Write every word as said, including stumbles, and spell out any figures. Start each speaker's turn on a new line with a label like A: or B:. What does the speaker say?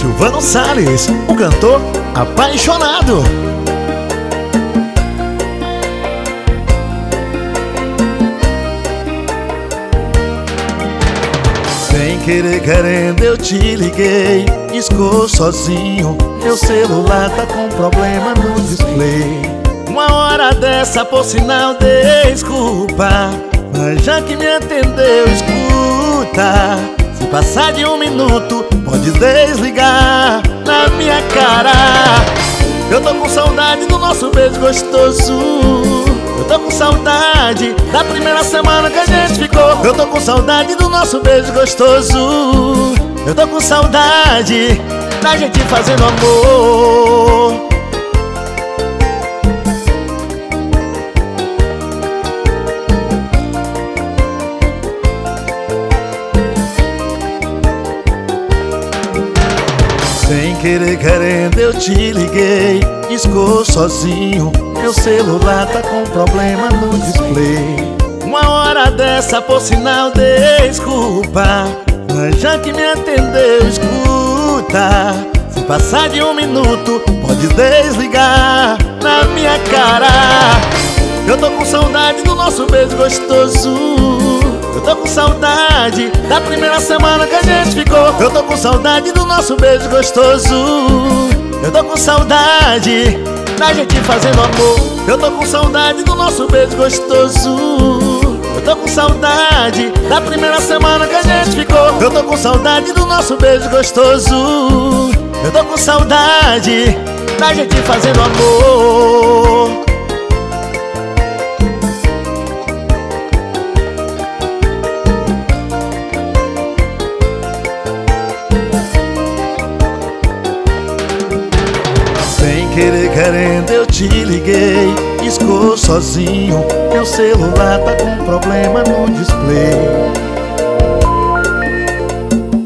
A: Silvano Salles, o cantor apaixonado. Sem querer querendo eu te liguei, piscou sozinho, meu celular tá com problema no display. Uma hora dessa por sinal desculpa, mas já que me atendeu escuta, se passar de um minuto pode desligar na minha cara. Eu tô com saudade do nosso beijo gostoso, eu tô com saudade da primeira semana que a gente ficou. Eu tô com saudade do nosso beijo gostoso, eu tô com saudade da gente fazendo amor. Sem querer querendo eu te liguei, piscou sozinho, meu celular tá com problema no display. Uma hora dessa por sinal desculpa, mas já que me atendeu escuta, se passar de um minuto pode desligar na minha cara. Eu tô com saudade do nosso beijo gostoso, eu tô com saudade da primeira semana que a gente ficou. Eu tô com saudade do nosso beijo gostoso, eu tô com saudade da gente fazendo amor. Eu tô com saudade do nosso beijo gostoso, eu tô com saudade da primeira semana que a gente ficou. Eu tô com saudade do nosso beijo gostoso, eu tô com saudade da gente fazendo amor. Sem querer querendo eu te liguei, piscou sozinho, meu celular tá com problema